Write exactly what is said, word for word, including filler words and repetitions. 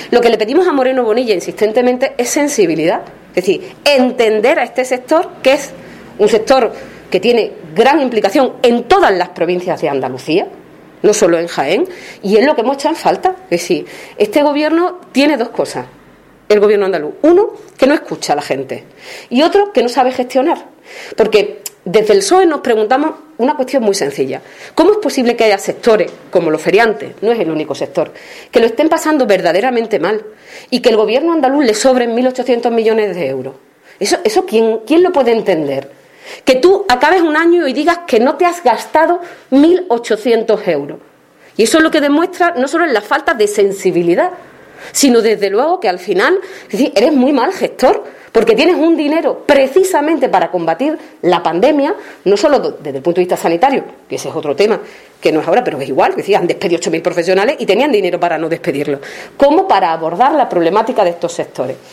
Lo que le pedimos a Moreno Bonilla insistentemente es sensibilidad, es decir, entender a este sector, que es un sector que tiene gran implicación en todas las provincias de Andalucía, no solo en Jaén, y es lo que hemos echado en falta. Es decir, este gobierno tiene dos cosas, el gobierno andaluz: uno, que no escucha a la gente, y otro, que no sabe gestionar. Porque desde el P S O E nos preguntamos una cuestión muy sencilla: ¿cómo es posible que haya sectores, como los feriantes, no es el único sector, que lo estén pasando verdaderamente mal y que el gobierno andaluz le sobren mil ochocientos millones de euros? Eso, eso ¿quién, quién lo puede entender? Que tú acabes un año y digas que no te has gastado mil ochocientos euros. Y eso es lo que demuestra no solo en la falta de sensibilidad, sino desde luego que al final, es decir, eres muy mal gestor, porque tienes un dinero precisamente para combatir la pandemia, no solo desde el punto de vista sanitario, que ese es otro tema, que no es ahora, pero es igual, que han despedido ocho mil profesionales y tenían dinero para no despedirlos, como para abordar la problemática de estos sectores.